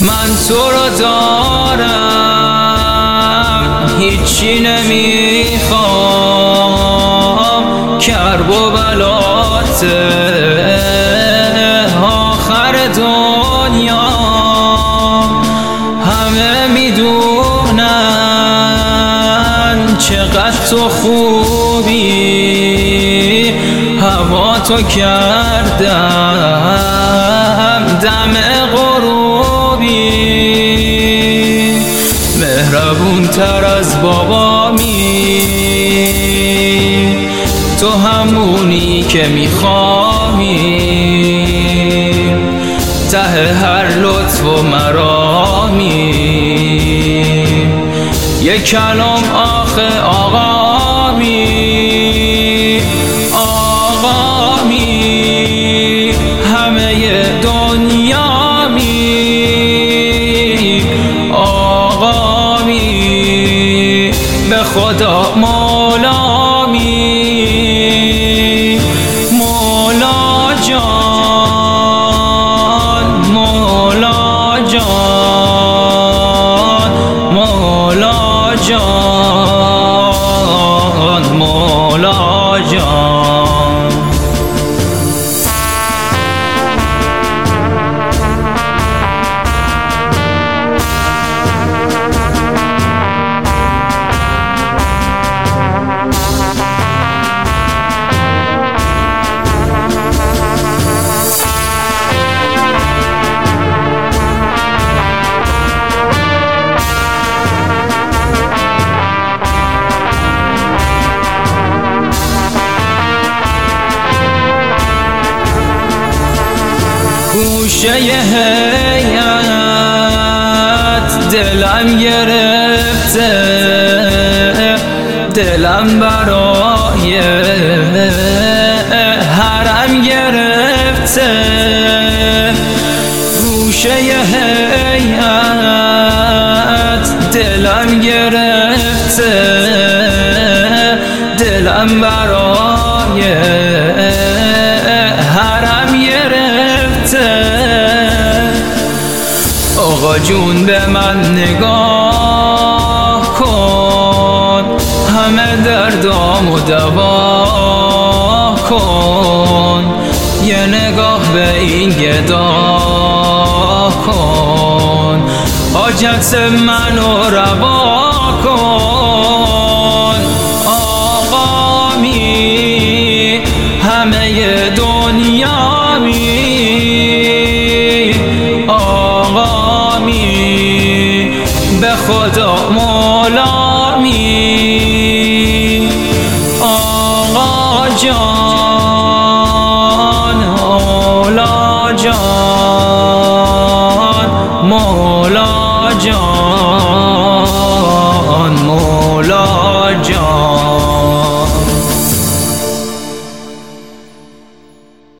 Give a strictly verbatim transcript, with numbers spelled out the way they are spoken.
من تو رو دارم هیچی نمیخوام، کرب و بلاته آخر دنیا. همه میدونن چقدر تو خوبی، هوا تو کردم دم غروبی. مهربون تر از بابامی، تو همونی که میخوامی، ته هر لطف و مرامی. یک کلام آخه آقامی، آقامی همه دنیا می، آقامی به خدا مولا می. مولا جان، مولا جان، مولا جان، مولا جان. گوشه هیئت دلم گرفته، دلم برای حرم گرفته. گوشه هیئت دلم گرفته، دلم برای حرم گرفته. آقا جون به من نگاه کن، همه دردامو دوا کن. یه نگاه به این گدا کن، حاجت منو روا کن. آقا می همه دنیا می، آقا می به خدا مولا می. آقا جان، مولا جان، مولا جان، مولا جان.